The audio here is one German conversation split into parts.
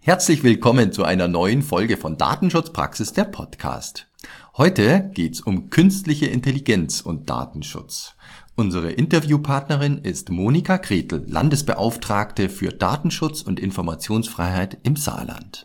Herzlich willkommen zu einer neuen Folge von Datenschutzpraxis, der Podcast. Heute geht's um künstliche Intelligenz und Datenschutz. Unsere Interviewpartnerin ist Monika Gretel, Landesbeauftragte für Datenschutz und Informationsfreiheit im Saarland.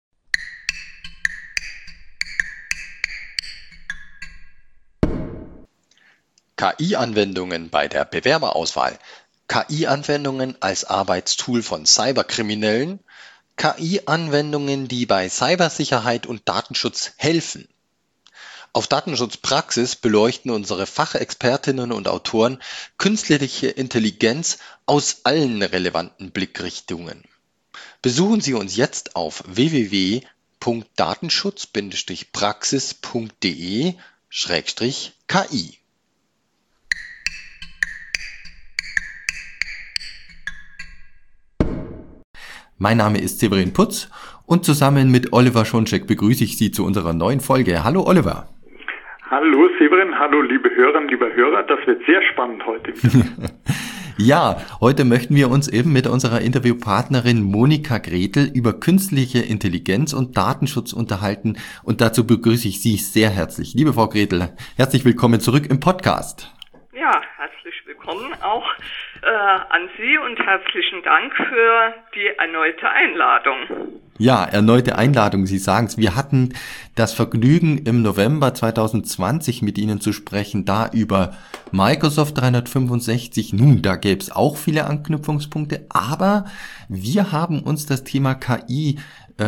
KI-Anwendungen bei der Bewerberauswahl, KI-Anwendungen als Arbeitstool von Cyberkriminellen, KI-Anwendungen, die bei Cybersicherheit und Datenschutz helfen. Auf Datenschutzpraxis beleuchten unsere Fachexpertinnen und Autoren künstliche Intelligenz aus allen relevanten Blickrichtungen. Besuchen Sie uns jetzt auf www.datenschutz-praxis.de/KI. Mein Name ist Severin Putz und zusammen mit Oliver Schoncheck begrüße ich Sie zu unserer neuen Folge. Hallo Oliver. Hallo Severin, hallo liebe Hörerinnen, liebe Hörer, das wird sehr spannend heute wieder. Ja, heute möchten wir uns eben mit unserer Interviewpartnerin Monika Gretel über künstliche Intelligenz und Datenschutz unterhalten und dazu begrüße ich Sie sehr herzlich. Liebe Frau Gretel, herzlich willkommen zurück im Podcast. Ja, herzlich willkommen auch an Sie und herzlichen Dank für die erneute Einladung. Ja, erneute Einladung, Sie sagen es. Wir hatten das Vergnügen, im November 2020 mit Ihnen zu sprechen, da über Microsoft 365. Nun, da gäbe es auch viele Anknüpfungspunkte, aber wir haben uns das Thema KI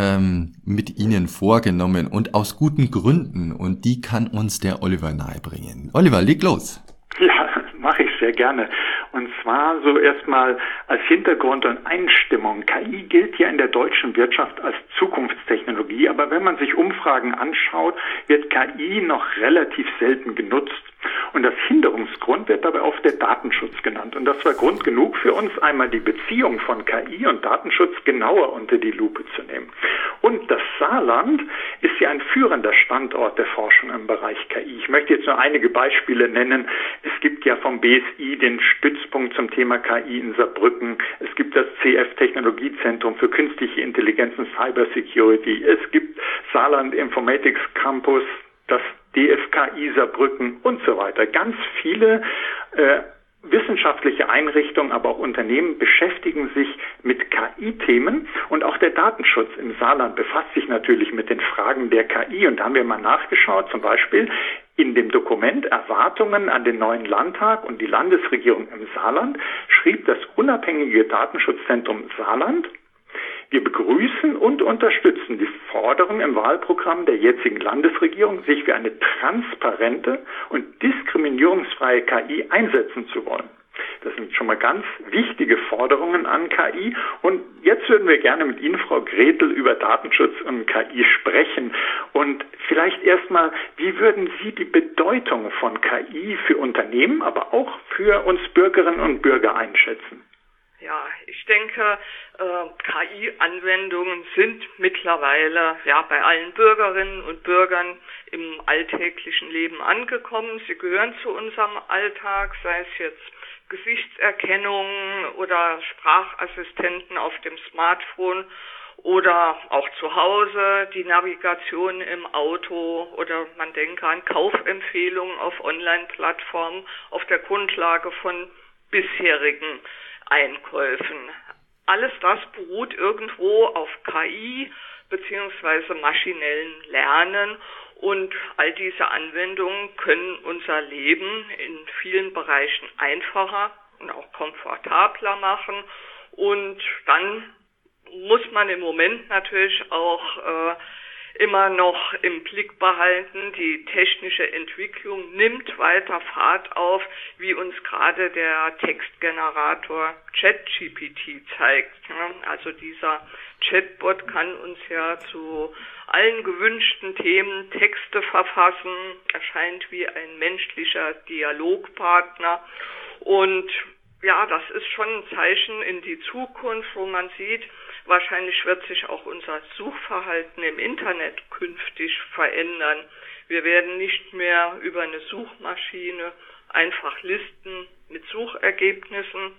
mit Ihnen vorgenommen und aus guten Gründen, und die kann uns der Oliver nahebringen. Oliver, leg los. Ja, mache ich sehr gerne. Und zwar so erstmal als Hintergrund und Einstimmung. KI gilt ja in der deutschen Wirtschaft als Zukunftstechnologie, aber wenn man sich Umfragen anschaut, wird KI noch relativ selten genutzt. Und das Hinderungsgrund wird dabei oft der Datenschutz genannt. Und das war Grund genug für uns, einmal die Beziehung von KI und Datenschutz genauer unter die Lupe zu nehmen. Und das Saarland ist ja ein führender Standort der Forschung im Bereich KI. Ich möchte jetzt nur einige Beispiele nennen. Es gibt ja vom BSI den Stützpunkt zum Thema KI in Saarbrücken. Es gibt das CF Technologiezentrum für künstliche Intelligenz und Cybersecurity. Es gibt Saarland Informatics Campus, das DFKI Saarbrücken und so weiter. Ganz viele wissenschaftliche Einrichtungen, aber auch Unternehmen beschäftigen sich mit KI-Themen, und auch der Datenschutz im Saarland befasst sich natürlich mit den Fragen der KI, und da haben wir mal nachgeschaut, zum Beispiel in dem Dokument Erwartungen an den neuen Landtag und die Landesregierung im Saarland schrieb das unabhängige Datenschutzzentrum Saarland: Wir begrüßen und unterstützen die Forderung im Wahlprogramm der jetzigen Landesregierung, sich für eine transparente und diskriminierungsfreie KI einsetzen zu wollen. Das sind schon mal ganz wichtige Forderungen an KI. Und jetzt würden wir gerne mit Ihnen, Frau Gretel, über Datenschutz und KI sprechen. Und vielleicht erstmal, wie würden Sie die Bedeutung von KI für Unternehmen, aber auch für uns Bürgerinnen und Bürger einschätzen? Ja, ich denke, KI-Anwendungen sind mittlerweile bei allen Bürgerinnen und Bürgern im alltäglichen Leben angekommen. Sie gehören zu unserem Alltag, sei es jetzt Gesichtserkennung oder Sprachassistenten auf dem Smartphone oder auch zu Hause, die Navigation im Auto, oder man denke an Kaufempfehlungen auf Online-Plattformen auf der Grundlage von bisherigen Einkäufen. Alles das beruht irgendwo auf KI bzw. maschinellen Lernen, und all diese Anwendungen können unser Leben in vielen Bereichen einfacher und auch komfortabler machen. Und dann muss man im Moment natürlich auch immer noch im Blick behalten, die technische Entwicklung nimmt weiter Fahrt auf, wie uns gerade der Textgenerator ChatGPT zeigt. Also dieser Chatbot kann uns ja zu allen gewünschten Themen Texte verfassen, erscheint wie ein menschlicher Dialogpartner, und ja, das ist schon ein Zeichen in die Zukunft, wo man sieht, wahrscheinlich wird sich auch unser Suchverhalten im Internet künftig verändern. Wir werden nicht mehr über eine Suchmaschine einfach Listen mit Suchergebnissen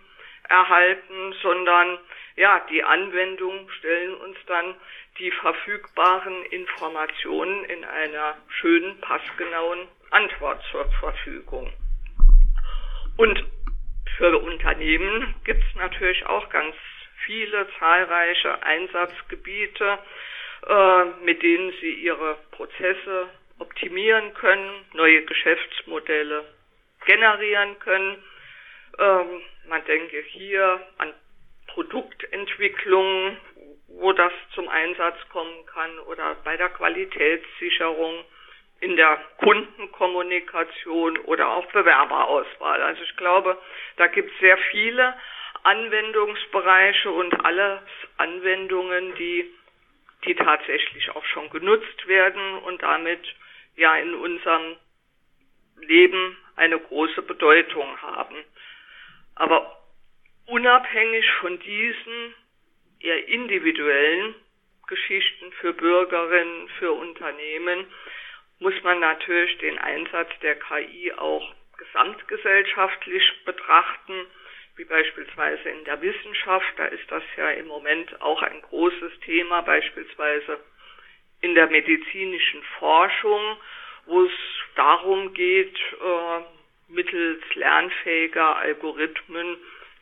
erhalten, sondern ja, die Anwendungen stellen uns dann die verfügbaren Informationen in einer schönen, passgenauen Antwort zur Verfügung. Und für Unternehmen gibt es natürlich auch ganz viele zahlreiche Einsatzgebiete, mit denen sie ihre Prozesse optimieren können, neue Geschäftsmodelle generieren können. Man denke hier an Produktentwicklung, wo das zum Einsatz kommen kann, oder bei der Qualitätssicherung, in der Kundenkommunikation oder auch Bewerberauswahl. Also ich glaube, da gibt es sehr viele Anwendungsbereiche und alles Anwendungen, die tatsächlich auch schon genutzt werden und damit ja in unserem Leben eine große Bedeutung haben. Aber unabhängig von diesen eher individuellen Geschichten für Bürgerinnen, für Unternehmen, muss man natürlich den Einsatz der KI auch gesamtgesellschaftlich betrachten, wie beispielsweise in der Wissenschaft. Da ist das ja im Moment auch ein großes Thema, beispielsweise in der medizinischen Forschung, wo es darum geht, mittels lernfähiger Algorithmen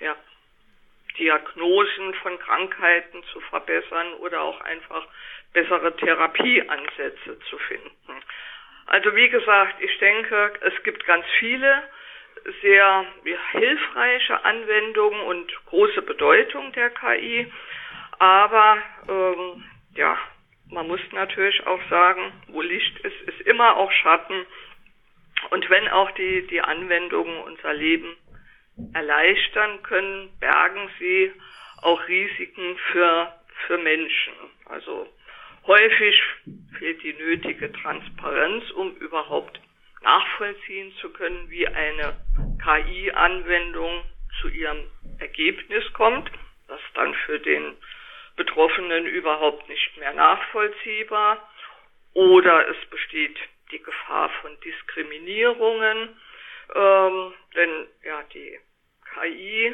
Diagnosen von Krankheiten zu verbessern oder auch einfach bessere Therapieansätze zu finden. Also wie gesagt, ich denke, es gibt ganz viele sehr hilfreiche Anwendungen und große Bedeutung der KI, aber man muss natürlich auch sagen, wo Licht ist, ist immer auch Schatten. Und wenn auch die Anwendungen unser Leben erleichtern können, bergen sie auch Risiken für Menschen. Also häufig fehlt die nötige Transparenz, um überhaupt nachvollziehen zu können, wie eine KI-Anwendung zu ihrem Ergebnis kommt. Das ist dann für den Betroffenen überhaupt nicht mehr nachvollziehbar. Oder es besteht die Gefahr von Diskriminierungen, denn ja, die KI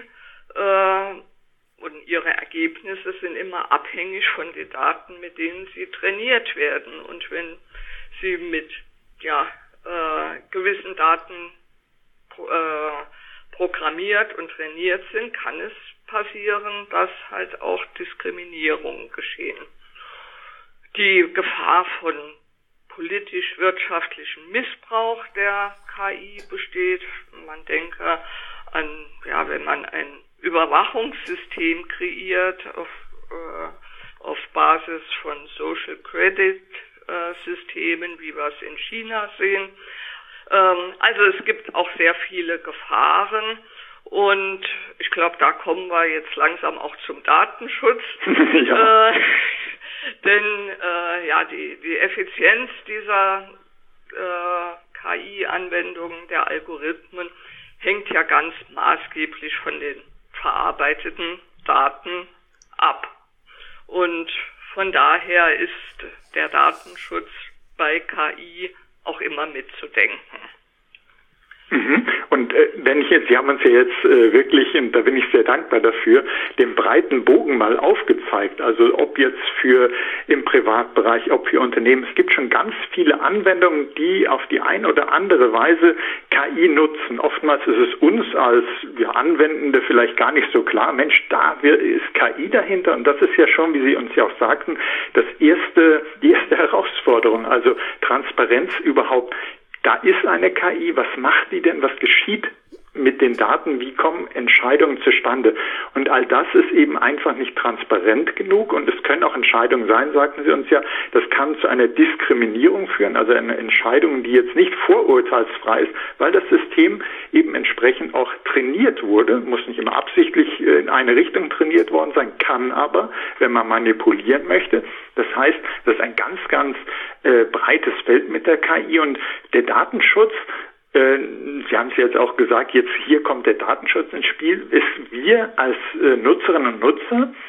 und ihre Ergebnisse sind immer abhängig von den Daten, mit denen sie trainiert werden. Und wenn sie mit gewissen Daten programmiert und trainiert sind, kann es passieren, dass halt auch Diskriminierungen geschehen. Die Gefahr von politisch-wirtschaftlichem Missbrauch der KI besteht. Man denke an, wenn man ein Überwachungssystem kreiert auf Basis von Social Credit Systemen, wie wir es in China sehen. Also es gibt auch sehr viele Gefahren und ich glaube, da kommen wir jetzt langsam auch zum Datenschutz. Ja. Denn die Effizienz dieser KI-Anwendungen, der Algorithmen, hängt ja ganz maßgeblich von den verarbeiteten Daten ab. Und von daher ist der Datenschutz bei KI auch immer mitzudenken. Und wenn ich jetzt, Sie haben uns ja jetzt wirklich, und da bin ich sehr dankbar dafür, den breiten Bogen mal aufgezeigt, also ob jetzt für im Privatbereich, ob für Unternehmen, es gibt schon ganz viele Anwendungen, die auf die eine oder andere Weise KI nutzen. Oftmals ist es uns als Anwendende vielleicht gar nicht so klar, Mensch, da ist KI dahinter, und das ist ja schon, wie Sie uns ja auch sagten, die erste Herausforderung, also Transparenz überhaupt. Da ist eine KI, was macht die denn, was geschieht mit den Daten, wie kommen Entscheidungen zustande? Und all das ist eben einfach nicht transparent genug, und es können auch Entscheidungen sein, sagten Sie uns ja, das kann zu einer Diskriminierung führen, also eine Entscheidung, die jetzt nicht vorurteilsfrei ist, weil das System eben entsprechend auch trainiert wurde, muss nicht immer absichtlich in eine Richtung trainiert worden sein, kann aber, wenn man manipulieren möchte. Das heißt, das ist ein ganz, ganz breites Feld mit der KI, und der Datenschutz, Sie haben es jetzt auch gesagt, jetzt hier kommt der Datenschutz ins Spiel, ist wir als Nutzerinnen und Nutzer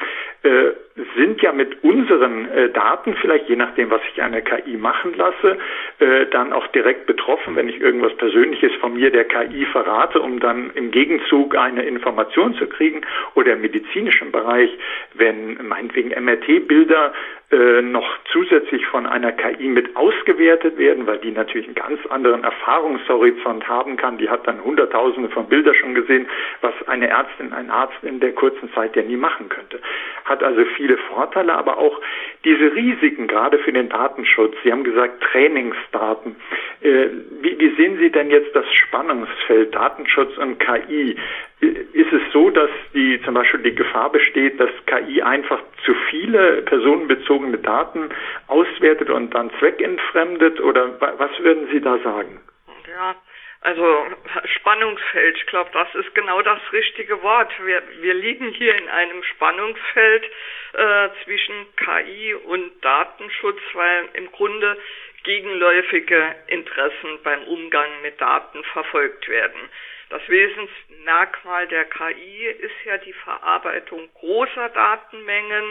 sind ja mit unseren Daten, vielleicht je nachdem, was ich an der KI machen lasse, dann auch direkt betroffen, wenn ich irgendwas Persönliches von mir der KI verrate, um dann im Gegenzug eine Information zu kriegen, oder im medizinischen Bereich, wenn meinetwegen MRT-Bilder noch zusätzlich von einer KI mit ausgewertet werden, weil die natürlich einen ganz anderen Erfahrungshorizont haben kann. Die hat dann Hunderttausende von Bildern schon gesehen, was eine Ärztin, ein Arzt in der kurzen Zeit ja nie machen könnte. Hat also viele Vorteile, aber auch diese Risiken, gerade für den Datenschutz. Sie haben gesagt, Trainingsdaten. Wie sehen Sie denn jetzt das Spannungsfeld Datenschutz und KI? Ist es so, dass zum Beispiel die Gefahr besteht, dass KI einfach zu viele personenbezogene Daten auswertet und dann zweckentfremdet? Oder was würden Sie da sagen? Ja, also Spannungsfeld, ich glaube, das ist genau das richtige Wort. Wir liegen hier in einem Spannungsfeld zwischen KI und Datenschutz, weil im Grunde gegenläufige Interessen beim Umgang mit Daten verfolgt werden. Das Wesensmerkmal der KI ist ja die Verarbeitung großer Datenmengen,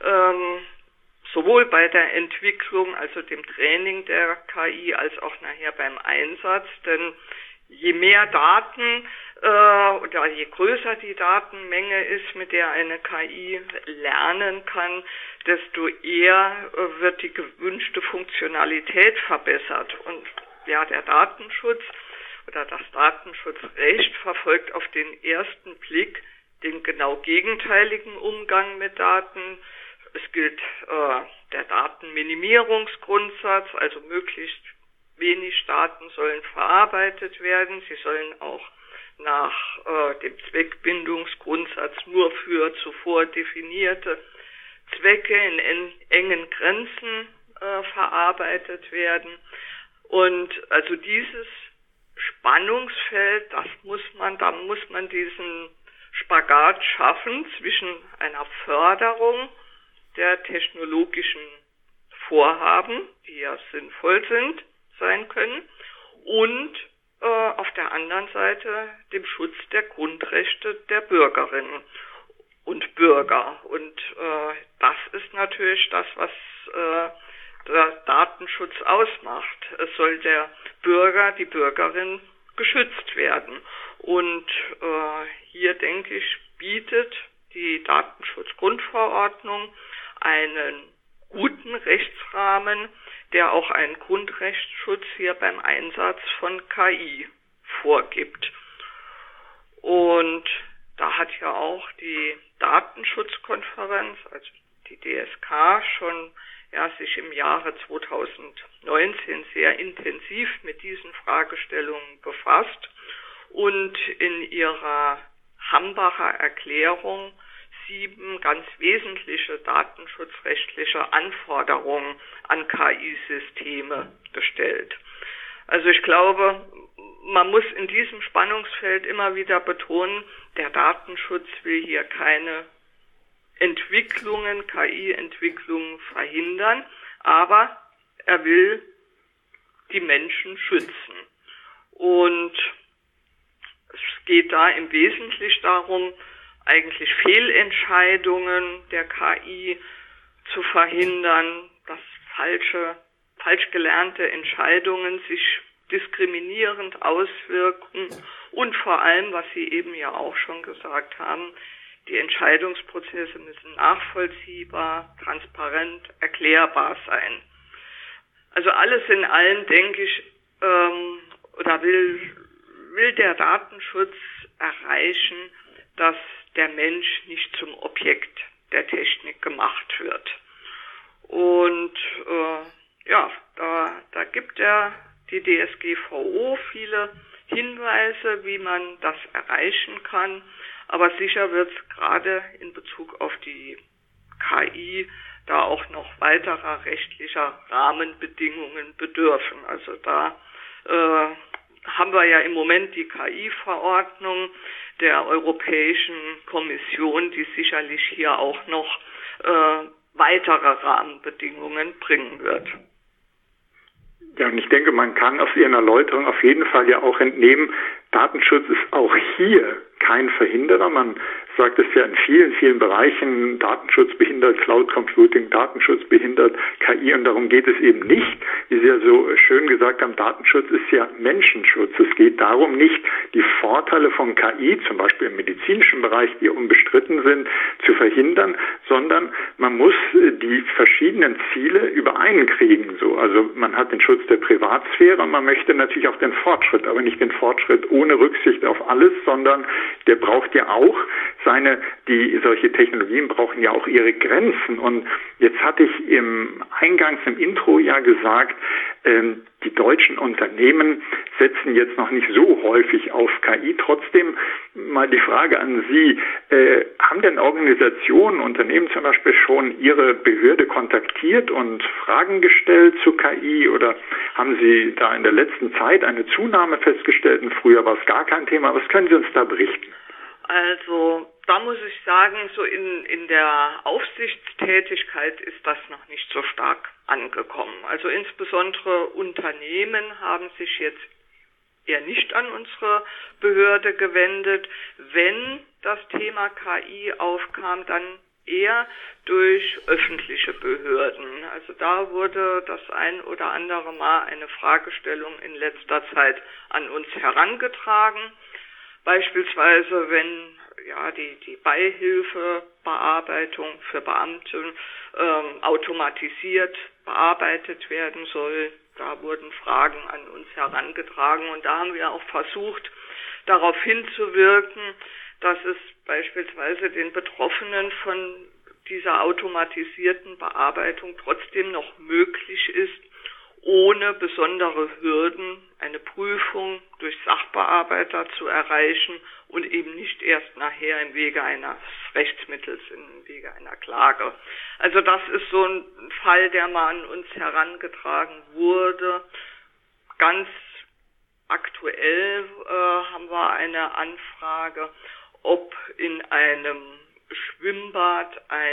sowohl bei der Entwicklung, also dem Training der KI, als auch nachher beim Einsatz. Denn je mehr Daten oder je größer die Datenmenge ist, mit der eine KI lernen kann, desto eher wird die gewünschte Funktionalität verbessert. Und ja, der Datenschutz oder das Datenschutzrecht verfolgt auf den ersten Blick den genau gegenteiligen Umgang mit Daten. Es gilt der Datenminimierungsgrundsatz, also möglichst wenig Daten sollen verarbeitet werden. Sie sollen auch nach dem Zweckbindungsgrundsatz nur für zuvor definierte Zwecke in engen Grenzen verarbeitet werden. Und also dieses Spannungsfeld, da muss man diesen Spagat schaffen zwischen einer Förderung der technologischen Vorhaben, die ja sinnvoll sein können, und auf der anderen Seite dem Schutz der Grundrechte der Bürgerinnen und Bürger. Und das ist natürlich das, was der Datenschutz ausmacht. Es soll der Bürger, die Bürgerin geschützt werden. Und hier, denke ich, bietet die Datenschutzgrundverordnung einen guten Rechtsrahmen, der auch einen Grundrechtsschutz hier beim Einsatz von KI vorgibt. Und da hat ja auch die Datenschutzkonferenz, also die DSK, schon sich im Jahre 2019 sehr intensiv mit diesen Fragestellungen befasst und in ihrer Hambacher Erklärung 7 ganz wesentliche datenschutzrechtliche Anforderungen an KI-Systeme gestellt. Also ich glaube, man muss in diesem Spannungsfeld immer wieder betonen, der Datenschutz will hier keine KI-Entwicklungen verhindern, aber er will die Menschen schützen. Und es geht da im Wesentlichen darum, eigentlich Fehlentscheidungen der KI zu verhindern, dass falsch gelernte Entscheidungen sich diskriminierend auswirken und vor allem, was Sie eben ja auch schon gesagt haben, die Entscheidungsprozesse müssen nachvollziehbar, transparent, erklärbar sein. Also alles in allem, denke ich, will der Datenschutz erreichen, dass der Mensch nicht zum Objekt der Technik gemacht wird. Und da gibt die DSGVO viele Hinweise, wie man das erreichen kann. Aber sicher wird es gerade in Bezug auf die KI da auch noch weiterer rechtlicher Rahmenbedingungen bedürfen. Also da haben wir ja im Moment die KI-Verordnung der Europäischen Kommission, die sicherlich hier auch noch weitere Rahmenbedingungen bringen wird. Ja, und ich denke, man kann aus Ihren Erläuterungen auf jeden Fall ja auch entnehmen, Datenschutz ist auch hier kein Verhinderer. Man sagt es ja in vielen, vielen Bereichen, Datenschutz behindert, Cloud Computing, Datenschutz behindert, KI, und darum geht es eben nicht. Wie Sie ja so schön gesagt haben, Datenschutz ist ja Menschenschutz. Es geht darum, nicht die Vorteile von KI, zum Beispiel im medizinischen Bereich, die unbestritten sind, zu verhindern, sondern man muss die verschiedenen Ziele übereinkriegen. So, also man hat den Schutz der Privatsphäre und man möchte natürlich auch den Fortschritt, aber nicht den Fortschritt ohne Rücksicht auf alles, sondern der braucht ja auch solche Technologien brauchen ja auch ihre Grenzen. Und jetzt hatte ich im Intro ja gesagt, die deutschen Unternehmen setzen jetzt noch nicht so häufig auf KI. Trotzdem mal die Frage an Sie, haben denn Organisationen, Unternehmen zum Beispiel schon Ihre Behörde kontaktiert und Fragen gestellt zu KI, oder haben Sie da in der letzten Zeit eine Zunahme festgestellt und früher war es gar kein Thema? Was können Sie uns da berichten? Also da muss ich sagen, so in der Aufsichtstätigkeit ist das noch nicht so stark angekommen. Also insbesondere Unternehmen haben sich jetzt eher nicht an unsere Behörde gewendet. Wenn das Thema KI aufkam, dann eher durch öffentliche Behörden. Also da wurde das ein oder andere Mal eine Fragestellung in letzter Zeit an uns herangetragen. Beispielsweise, wenn die Beihilfebearbeitung für Beamte automatisiert bearbeitet werden soll, da wurden Fragen an uns herangetragen und da haben wir auch versucht, darauf hinzuwirken, dass es beispielsweise den Betroffenen von dieser automatisierten Bearbeitung trotzdem noch möglich ist, ohne besondere Hürden eine Prüfung durch Sachbearbeiter zu erreichen und eben nicht erst nachher im Wege eines Rechtsmittels, im Wege einer Klage. Also das ist so ein Fall, der mal an uns herangetragen wurde. Ganz aktuell haben wir eine Anfrage, ob in einem Schwimmbad ein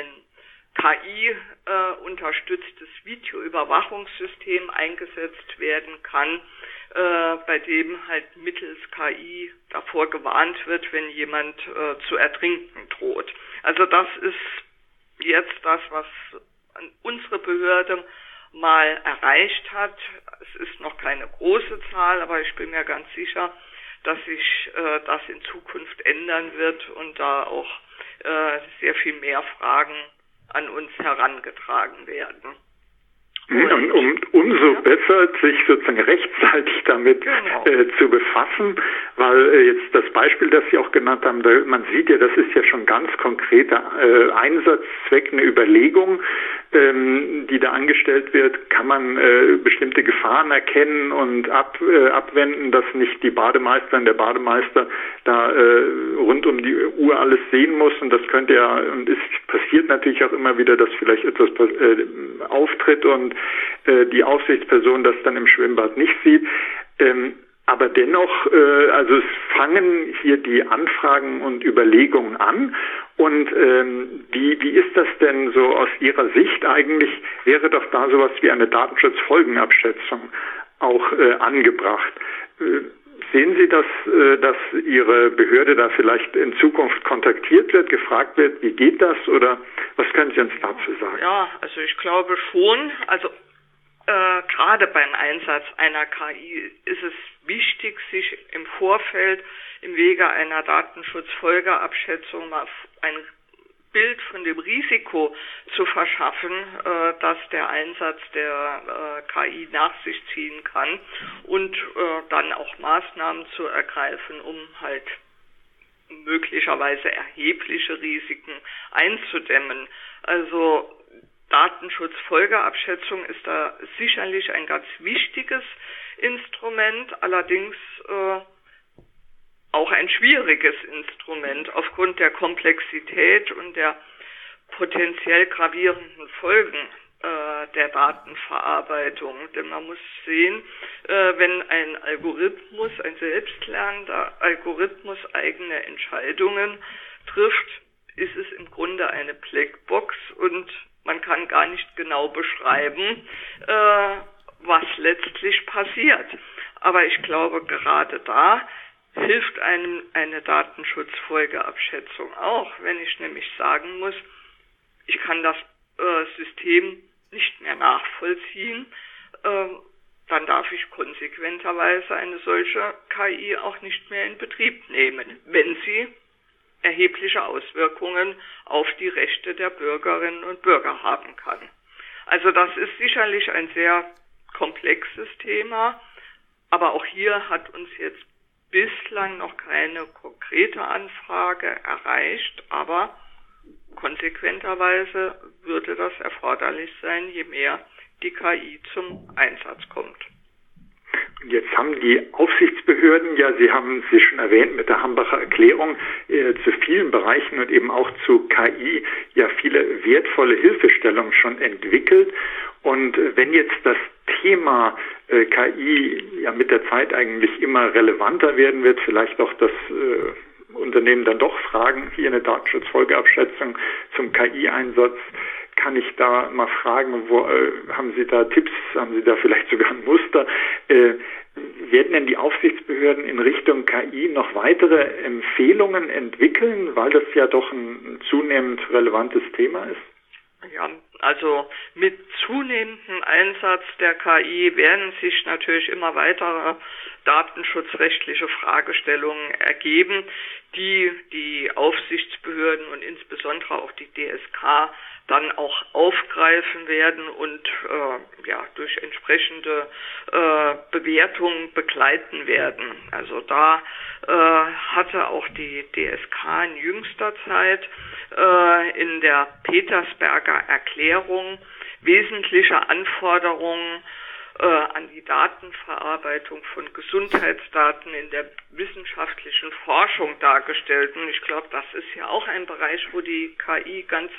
KI-unterstütztes Videoüberwachungssystem eingesetzt werden kann, bei dem halt mittels KI davor gewarnt wird, wenn jemand zu ertrinken droht. Also das ist jetzt das, was unsere Behörde mal erreicht hat. Es ist noch keine große Zahl, aber ich bin mir ganz sicher, dass sich das in Zukunft ändern wird und da auch sehr viel mehr Fragen an uns herangetragen werden. Und umso besser, sich sozusagen rechtzeitig damit zu befassen, weil jetzt das Beispiel, das Sie auch genannt haben, man sieht ja, das ist ja schon ganz konkreter Einsatzzweck, eine Überlegung, die da angestellt wird. Kann man bestimmte Gefahren erkennen und abwenden, dass nicht die Bademeisterin, der Bademeister da rund um die Uhr alles sehen muss, und das könnte ja, und es passiert natürlich auch immer wieder, dass vielleicht etwas auftritt und die Aufsichtsperson das dann im Schwimmbad nicht sieht. Aber dennoch, also es fangen hier die Anfragen und Überlegungen an. Und wie ist das denn so aus Ihrer Sicht eigentlich? Wäre doch da sowas wie eine Datenschutzfolgenabschätzung auch angebracht? Sehen Sie, dass Ihre Behörde da vielleicht in Zukunft kontaktiert wird, gefragt wird, wie geht das, oder was können Sie uns dazu sagen? Ja, also ich glaube schon, also gerade beim Einsatz einer KI ist es wichtig, sich im Vorfeld im Wege einer Datenschutzfolgeabschätzung mal ein Bild von dem Risiko zu verschaffen, dass der Einsatz der KI nach sich ziehen kann, und dann auch Maßnahmen zu ergreifen, um halt möglicherweise erhebliche Risiken einzudämmen. Also Datenschutzfolgeabschätzung ist da sicherlich ein ganz wichtiges Instrument, allerdings auch ein schwieriges Instrument aufgrund der Komplexität und der potenziell gravierenden Folgen der Datenverarbeitung. Denn man muss sehen, wenn ein Algorithmus, ein selbstlernender Algorithmus eigene Entscheidungen trifft, ist es im Grunde eine Blackbox und man kann gar nicht genau beschreiben, was letztlich passiert. Aber ich glaube, gerade da hilft einem eine Datenschutzfolgeabschätzung auch, wenn ich nämlich sagen muss, ich kann das System nicht mehr nachvollziehen, dann darf ich konsequenterweise eine solche KI auch nicht mehr in Betrieb nehmen, wenn sie erhebliche Auswirkungen auf die Rechte der Bürgerinnen und Bürger haben kann. Also das ist sicherlich ein sehr komplexes Thema, aber auch hier hat uns jetzt bislang noch keine konkrete Anfrage erreicht, aber konsequenterweise würde das erforderlich sein, je mehr die KI zum Einsatz kommt. Jetzt haben die Aufsichtsbehörden, ja, Sie haben sie schon erwähnt, mit der Hambacher Erklärung zu vielen Bereichen und eben auch zu KI ja viele wertvolle Hilfestellungen schon entwickelt. Und wenn jetzt das Thema KI ja mit der Zeit eigentlich immer relevanter werden wird, vielleicht auch das Unternehmen dann doch fragen, hier eine Datenschutzfolgeabschätzung zum KI-Einsatz, kann ich da mal fragen, haben Sie da Tipps, haben Sie da vielleicht sogar ein Muster? Werden denn die Aufsichtsbehörden in Richtung KI noch weitere Empfehlungen entwickeln, weil das ja doch ein zunehmend relevantes Thema ist? Ja, also mit zunehmendem Einsatz der KI werden sich natürlich immer weitere datenschutzrechtliche Fragestellungen ergeben, die die Aufsichtsbehörden und insbesondere auch die DSK dann auch aufgreifen werden und durch entsprechende Bewertungen begleiten werden. Also da hatte auch die DSK in jüngster Zeit in der Petersberger Erklärung wesentliche Anforderungen an die Datenverarbeitung von Gesundheitsdaten in der wissenschaftlichen Forschung dargestellt. Und ich glaube, das ist ja auch ein Bereich, wo die KI ganz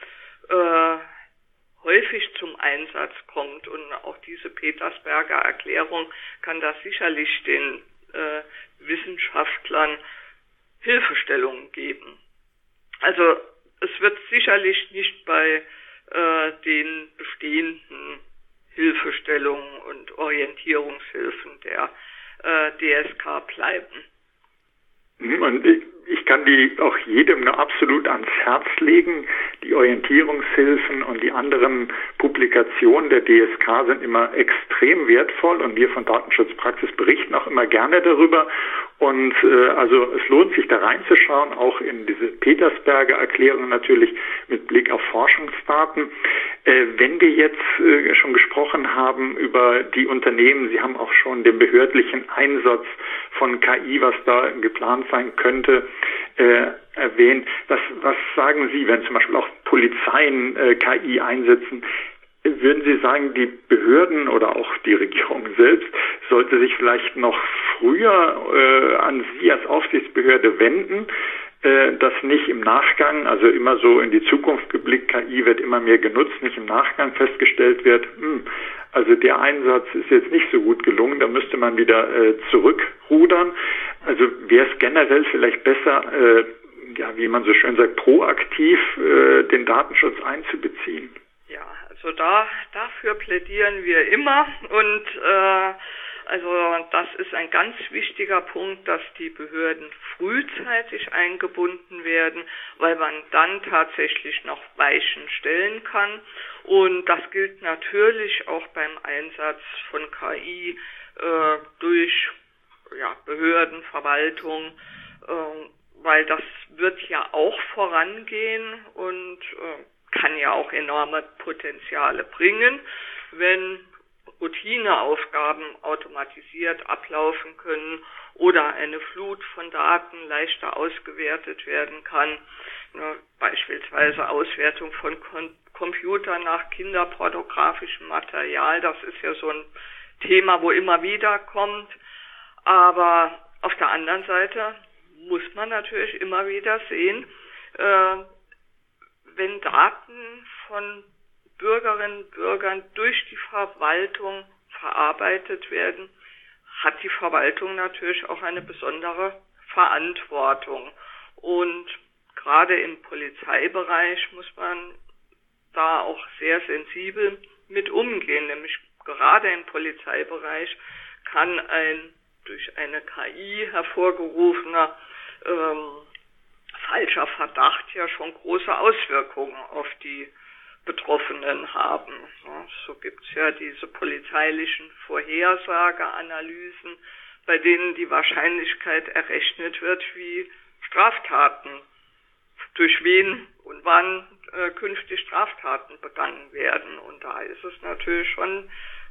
häufig zum Einsatz kommt. Und auch diese Petersberger Erklärung kann da sicherlich den Wissenschaftlern Hilfestellungen geben. Also es wird sicherlich nicht bei den bestehenden Hilfestellungen und Orientierungshilfen der DSK bleiben. Und ich kann die auch jedem nur absolut ans Herz legen. Die Orientierungshilfen und die anderen Publikationen der DSK sind immer extrem wertvoll und wir von Datenschutzpraxis berichten auch immer gerne darüber. Und also es lohnt sich da reinzuschauen, auch in diese Petersberger Erklärung natürlich mit Blick auf Forschungsdaten. Wenn wir jetzt schon gesprochen haben über die Unternehmen, Sie haben auch schon den behördlichen Einsatz von KI, was da geplant sein könnte, erwähnt. Was sagen Sie, wenn zum Beispiel auch Polizeien KI einsetzen? Würden Sie sagen, die Behörden oder auch die Regierung selbst sollte sich vielleicht noch früher an Sie als Aufsichtsbehörde wenden, dass nicht im Nachgang, also immer so in die Zukunft geblickt, KI wird immer mehr genutzt, nicht im Nachgang festgestellt wird, also der Einsatz ist jetzt nicht so gut gelungen, da müsste man wieder zurückrudern. Also wäre es generell vielleicht besser, wie man so schön sagt, proaktiv den Datenschutz einzubeziehen? Ja, also dafür plädieren wir immer und also das ist ein ganz wichtiger Punkt, dass die Behörden frühzeitig eingebunden werden, weil man dann tatsächlich noch Weichen stellen kann. Und das gilt natürlich auch beim Einsatz von KI durch Behörden, Verwaltung, weil das wird ja auch vorangehen und kann ja auch enorme Potenziale bringen, wenn Routineaufgaben automatisiert ablaufen können oder eine Flut von Daten leichter ausgewertet werden kann. Beispielsweise Auswertung von Computern nach kinderpornografischem Material. Das ist ja so ein Thema, wo immer wieder kommt. Aber auf der anderen Seite muss man natürlich immer wieder sehen, wenn Daten von Bürgerinnen und Bürgern durch die Verwaltung verarbeitet werden, hat die Verwaltung natürlich auch eine besondere Verantwortung. Und gerade im Polizeibereich muss man da auch sehr sensibel mit umgehen. Nämlich gerade im Polizeibereich kann ein durch eine KI hervorgerufener falscher Verdacht ja schon große Auswirkungen auf die Betroffenen haben. Ja, so gibt es ja diese polizeilichen Vorhersageanalysen, bei denen die Wahrscheinlichkeit errechnet wird, wie Straftaten, durch wen und wann künftig Straftaten begangen werden. Und da ist es natürlich schon,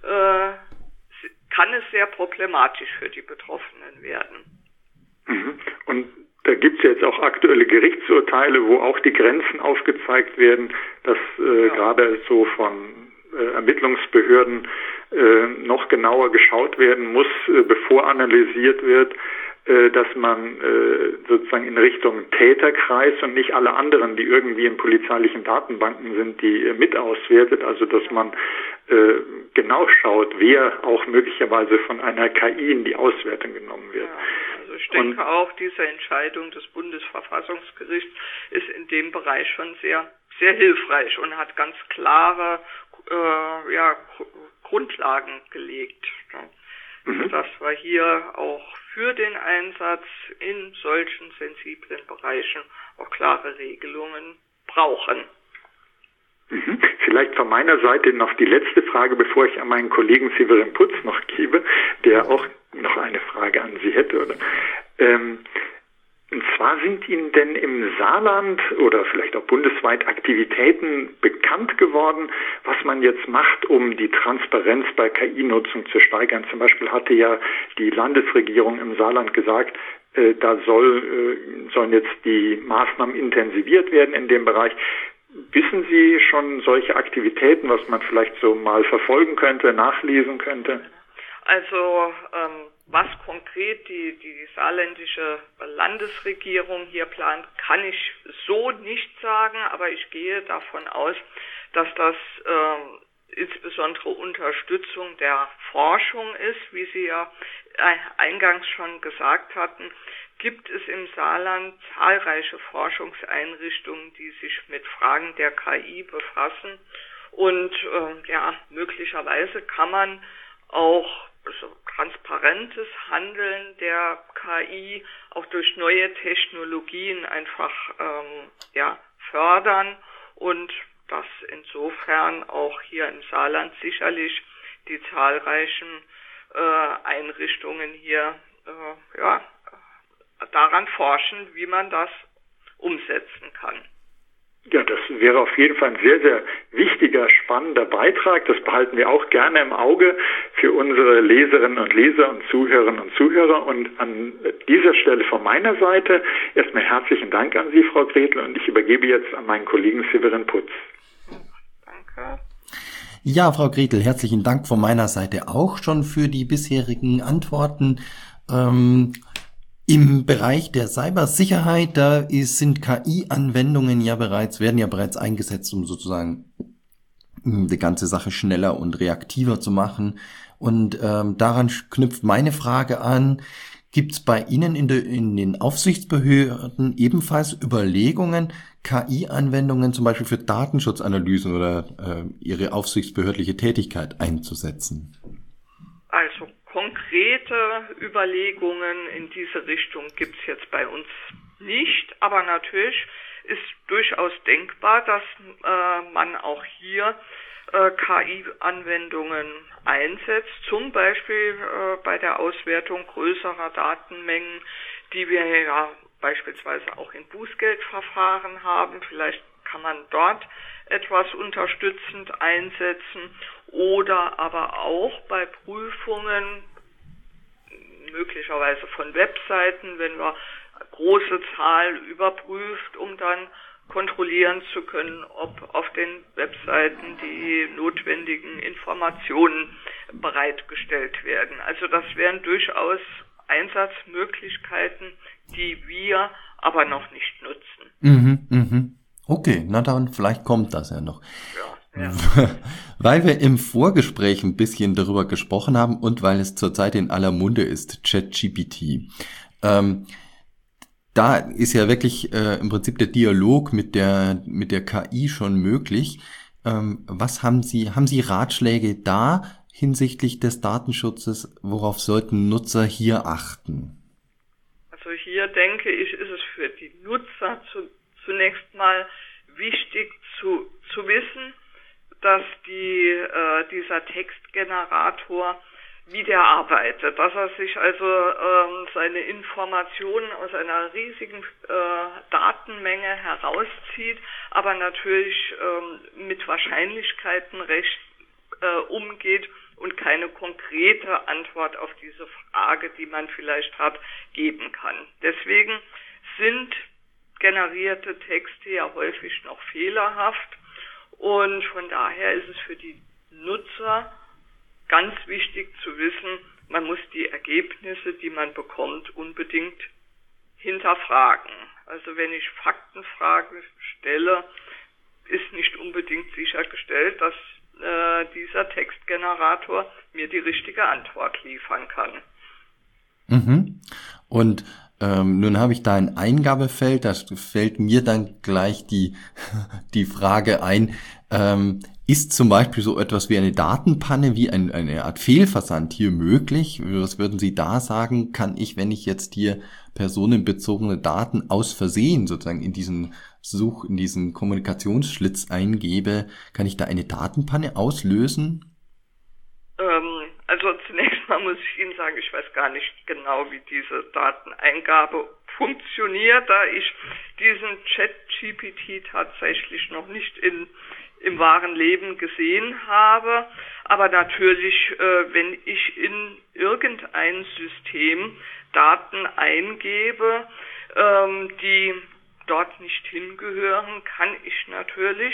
kann es sehr problematisch für die Betroffenen werden. Mhm. Und da gibt es jetzt auch aktuelle Gerichtsurteile, wo auch die Grenzen aufgezeigt werden, dass gerade so von Ermittlungsbehörden noch genauer geschaut werden muss, bevor analysiert wird, dass man sozusagen in Richtung Täterkreis und nicht alle anderen, die irgendwie in polizeilichen Datenbanken sind, die mit auswertet, also dass man genau schaut, wer auch möglicherweise von einer KI in die Auswertung genommen wird. Ja, also ich denke auch, diese Entscheidung des Bundesverfassungsgerichts ist in dem Bereich schon sehr, sehr hilfreich und hat ganz klare Grundlagen gelegt. Dass wir hier auch für den Einsatz in solchen sensiblen Bereichen auch klare Regelungen brauchen. Vielleicht von meiner Seite noch die letzte Frage, bevor ich an meinen Kollegen Severin Putz noch gebe, der auch noch eine Frage an Sie hätte, oder? Und zwar sind Ihnen denn im Saarland oder vielleicht auch bundesweit Aktivitäten bekannt geworden, was man jetzt macht, um die Transparenz bei KI-Nutzung zu steigern? Zum Beispiel hatte ja die Landesregierung im Saarland gesagt, da sollen jetzt die Maßnahmen intensiviert werden in dem Bereich. Wissen Sie schon solche Aktivitäten, was man vielleicht so mal verfolgen könnte, nachlesen könnte? Also was konkret die saarländische Landesregierung hier plant, kann ich so nicht sagen, aber ich gehe davon aus, dass das insbesondere Unterstützung der Forschung ist, wie Sie ja eingangs schon gesagt hatten. Gibt es im Saarland zahlreiche Forschungseinrichtungen, die sich mit Fragen der KI befassen und möglicherweise kann man auch transparentes Handeln der KI auch durch neue Technologien einfach fördern und dass insofern auch hier im Saarland sicherlich die zahlreichen Einrichtungen hier daran forschen, wie man das umsetzen kann. Ja, das wäre auf jeden Fall ein sehr, sehr wichtiger, spannender Beitrag. Das behalten wir auch gerne im Auge für unsere Leserinnen und Leser und Zuhörerinnen und Zuhörer. Und an dieser Stelle von meiner Seite erstmal herzlichen Dank an Sie, Frau Gretel, und ich übergebe jetzt an meinen Kollegen Severin Putz. Danke. Ja, Frau Gretel, herzlichen Dank von meiner Seite auch schon für die bisherigen Antworten. Im Bereich der Cybersicherheit, sind KI-Anwendungen werden ja bereits eingesetzt, um sozusagen die ganze Sache schneller und reaktiver zu machen. Und daran knüpft meine Frage an: Gibt es bei Ihnen in den Aufsichtsbehörden ebenfalls Überlegungen, KI-Anwendungen zum Beispiel für Datenschutzanalysen oder Ihre aufsichtsbehördliche Tätigkeit einzusetzen? Also konkrete Überlegungen in diese Richtung gibt es jetzt bei uns nicht, aber natürlich ist durchaus denkbar, dass man auch hier KI-Anwendungen einsetzt, zum Beispiel bei der Auswertung größerer Datenmengen, die wir ja beispielsweise auch in Bußgeldverfahren haben. Vielleicht kann man dort etwas unterstützend einsetzen oder aber auch bei Prüfungen, möglicherweise von Webseiten, wenn man große Zahlen überprüft, um dann kontrollieren zu können, ob auf den Webseiten die notwendigen Informationen bereitgestellt werden. Also das wären durchaus Einsatzmöglichkeiten, die wir aber noch nicht nutzen. Okay, na dann vielleicht kommt das ja noch. Ja. Weil wir im Vorgespräch ein bisschen darüber gesprochen haben und weil es zurzeit in aller Munde ist, ChatGPT. Da ist ja wirklich im Prinzip der Dialog mit der KI schon möglich. Was haben Sie Ratschläge da, hinsichtlich des Datenschutzes? Worauf sollten Nutzer hier achten? Also hier denke ich, ist es für die Nutzer zunächst mal wichtig zu wissen, dass dieser Textgenerator, wie der arbeitet, dass er sich also seine Informationen aus einer riesigen Datenmenge herauszieht, aber natürlich mit Wahrscheinlichkeiten recht umgeht und keine konkrete Antwort auf diese Frage, die man vielleicht hat, geben kann. Deswegen sind generierte Texte ja häufig noch fehlerhaft und von daher ist es für die Nutzer ganz wichtig zu wissen, man muss die Ergebnisse, die man bekommt, unbedingt hinterfragen. Also wenn ich Faktenfragen stelle, ist nicht unbedingt sichergestellt, dass dieser Textgenerator mir die richtige Antwort liefern kann. Mhm. Und nun habe ich da ein Eingabefeld, da fällt mir dann gleich die Frage ein, ist zum Beispiel so etwas wie eine Datenpanne, wie eine Art Fehlversand hier möglich? Was würden Sie da sagen? Kann ich, wenn ich jetzt hier personenbezogene Daten aus Versehen sozusagen in diesen Kommunikationsschlitz eingebe, kann ich da eine Datenpanne auslösen? Also zunächst mal muss ich Ihnen sagen, ich weiß gar nicht genau, wie diese Dateneingabe funktioniert, da ich diesen ChatGPT tatsächlich noch nicht im wahren Leben gesehen habe. Aber natürlich, wenn ich in irgendein System Daten eingebe, die dort nicht hingehören, kann ich natürlich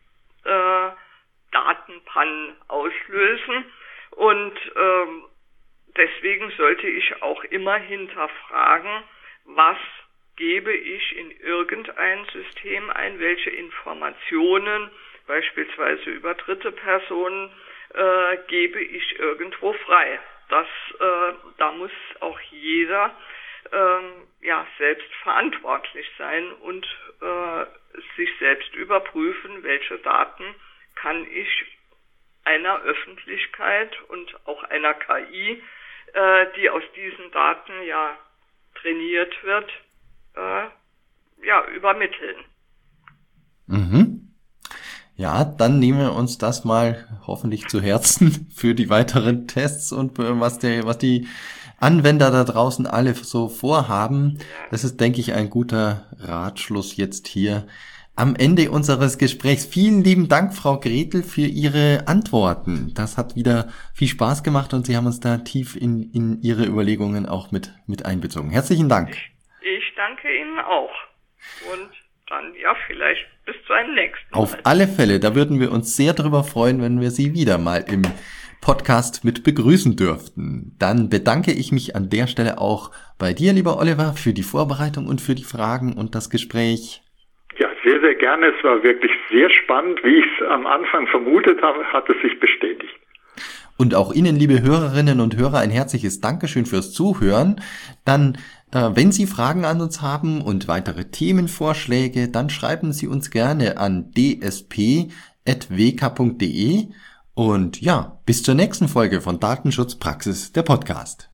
Datenpannen auslösen. Und deswegen sollte ich auch immer hinterfragen, was gebe ich in irgendein System ein, welche Informationen, beispielsweise über dritte Personen, gebe ich irgendwo frei. Da muss auch jeder selbst verantwortlich sein und sich selbst überprüfen, welche Daten kann ich einer Öffentlichkeit und auch einer KI, die aus diesen Daten ja trainiert wird, übermitteln. Mhm. Ja, dann nehmen wir uns das mal hoffentlich zu Herzen für die weiteren Tests und was die Anwender da draußen alle so vorhaben. Das ist, denke ich, ein guter Ratschluss jetzt hier am Ende unseres Gesprächs. Vielen lieben Dank, Frau Gretel, für Ihre Antworten. Das hat wieder viel Spaß gemacht und Sie haben uns da tief in Ihre Überlegungen auch mit einbezogen. Herzlichen Dank. Ich danke Ihnen auch. Und dann vielleicht bis zu einem nächsten Mal. Auf alle Fälle, da würden wir uns sehr darüber freuen, wenn wir Sie wieder mal im Podcast mit begrüßen dürften. Dann bedanke ich mich an der Stelle auch bei dir, lieber Oliver, für die Vorbereitung und für die Fragen und das Gespräch. Ja, sehr, sehr gerne. Es war wirklich sehr spannend. Wie ich es am Anfang vermutet habe, hat es sich bestätigt. Und auch Ihnen, liebe Hörerinnen und Hörer, ein herzliches Dankeschön fürs Zuhören. Dann, wenn Sie Fragen an uns haben und weitere Themenvorschläge, dann schreiben Sie uns gerne an dsp@wk.de. Und bis zur nächsten Folge von Datenschutzpraxis, der Podcast.